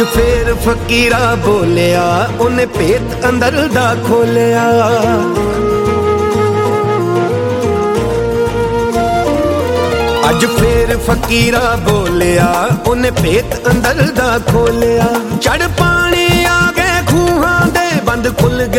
ਅੱਜ ਫੇਰ ਫਕੀਰਾ ਬੋਲਿਆ, ਉਹਨੇ ਭੇਤ ਅੰਦਰ ਦਾ ਖੋਲਿਆ। ਅੱਜ ਫੇਰ ਫਕੀਰਾ ਬੋਲਿਆ, ਉਹਨੇ ਭੇਤ ਅੰਦਰ ਦਾ ਖੋਲਿਆ। ਚੜ ਪਾਣੀ ਆ ਗਏ ਖੂਹਾਂ ਦੇ, ਬੰਦ ਖੁੱਲ ਗਏ